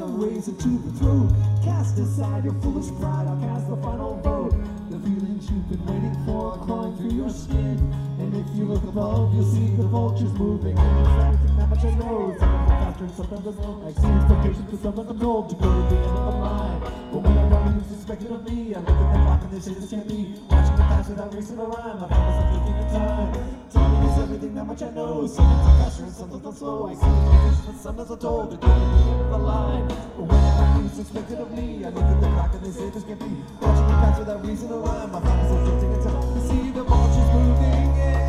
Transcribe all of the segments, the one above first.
raise it to the throat. Cast aside your foolish pride, I'll cast the final vote. The feelings you've been waiting for are clawing through your skin. And if you look above, you'll see the vultures moving. And it's everything that much I know. Sometimes I'm faster and sometimes I'm slow. I see expectations, but sometimes I'm told to go to the end of the line. But when I know who's expected of me, I look at the clock and they say this can't be. Watching it pass without reason or rhyme, I find myself taking the time. Timing is everything that much I know. Sometimes I'm faster and sometimes I'm slow. I see expectations, but sometimes I'm told to go to the end of the line. But when I know who's expected of me, I look at the clock and they say this can't be. Watching it pass without reason or rhyme, I find myself taking the time to see the vultures moving in.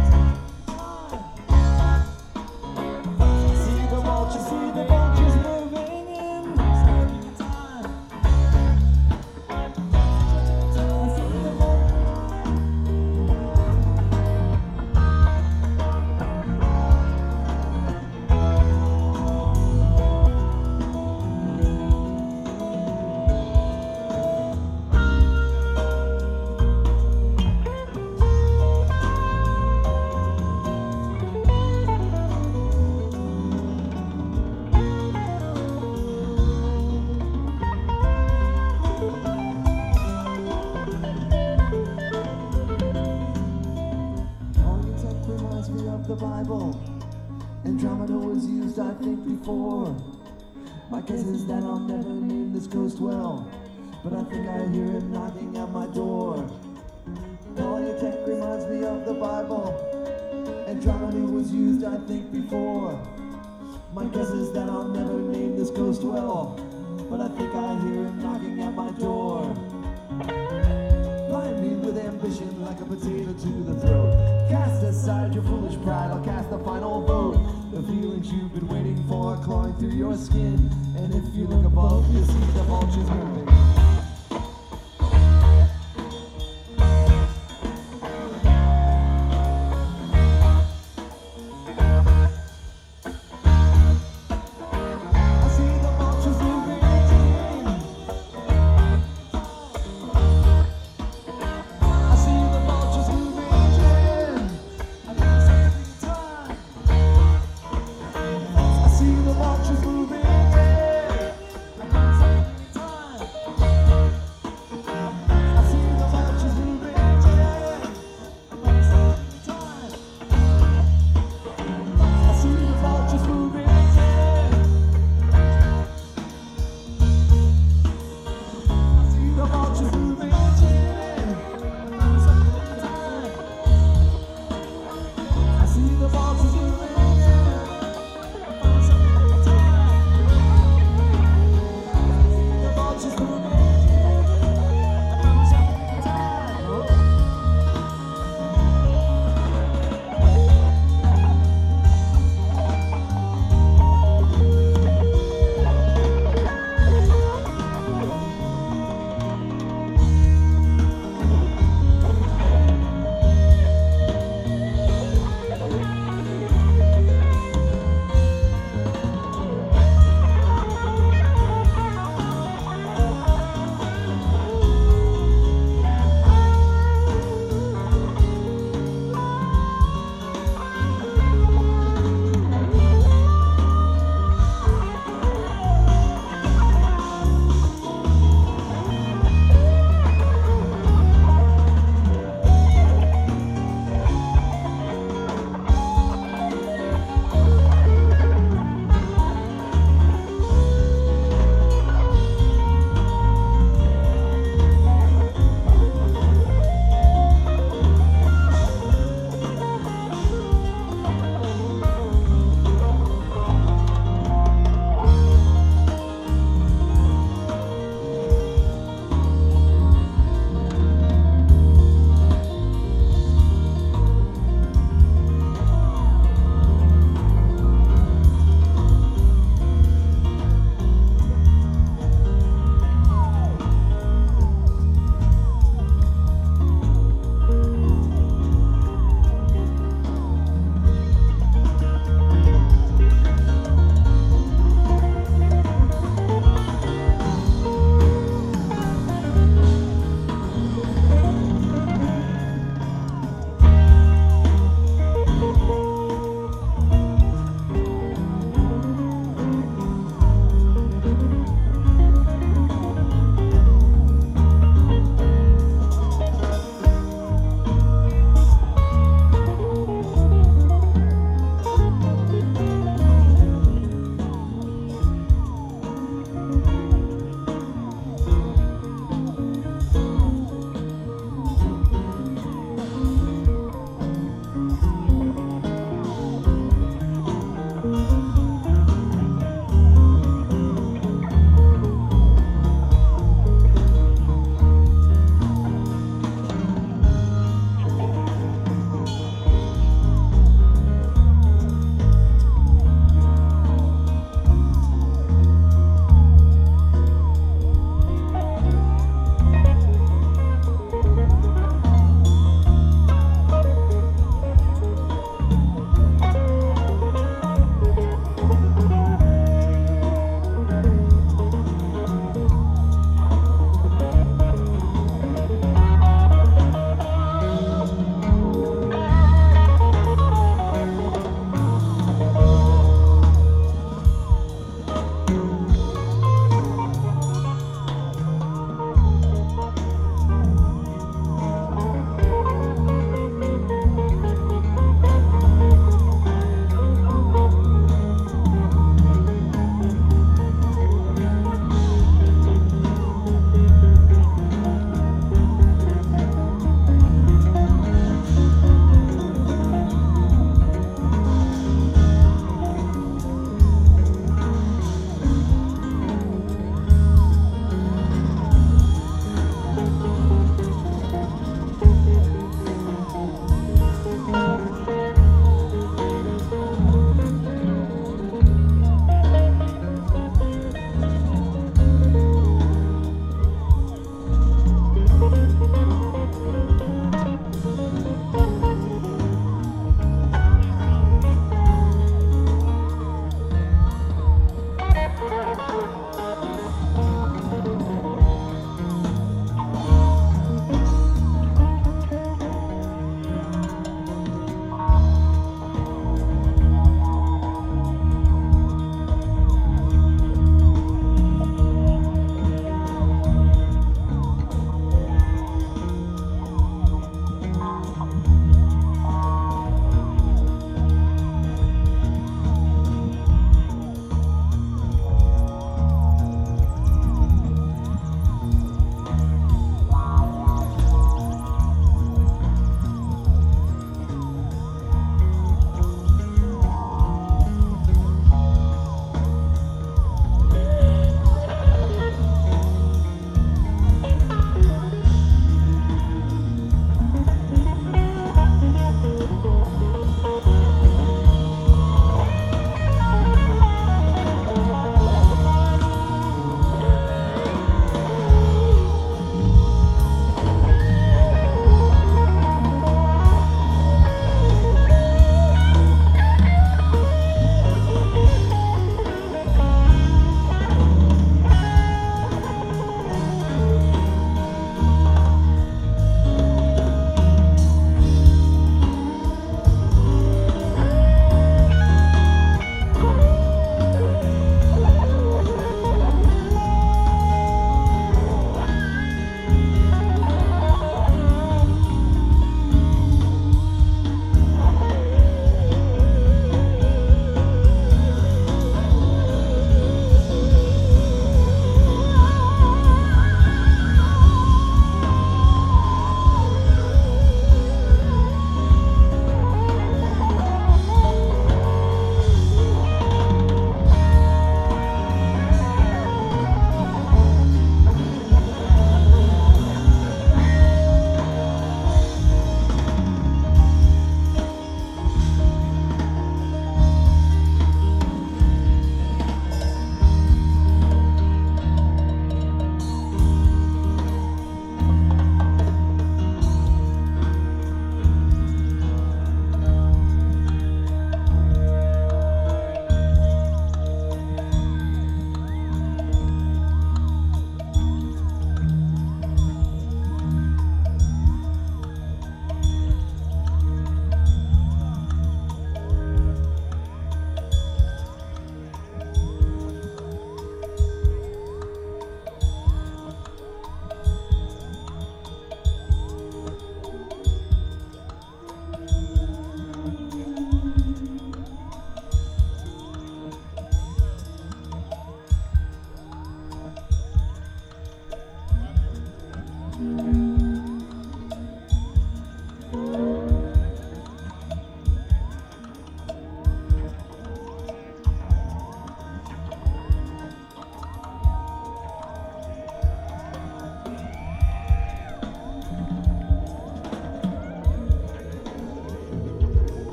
See the vultures moving in. The Bible, Andromeda was used, I think, before. My guess is that I'll never name this ghost well, but I think I hear him knocking at my door. All your tech reminds me of the Bible. Andromeda was used, I think, before. My guess is that I'll never name this ghost well, but I think I hear him knocking at my door. Blind me with ambition like a potato to the throat. Cast aside your foolish pride, I'll cast the final vote. The feelings you've been waiting for are clawing through your skin. And if you look above, you'll see the vultures moving.